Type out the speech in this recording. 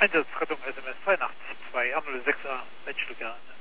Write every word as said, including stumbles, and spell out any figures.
Einsatzrettung S M S zweiundachtzig zwei, Arnold sechser, Menschlicher.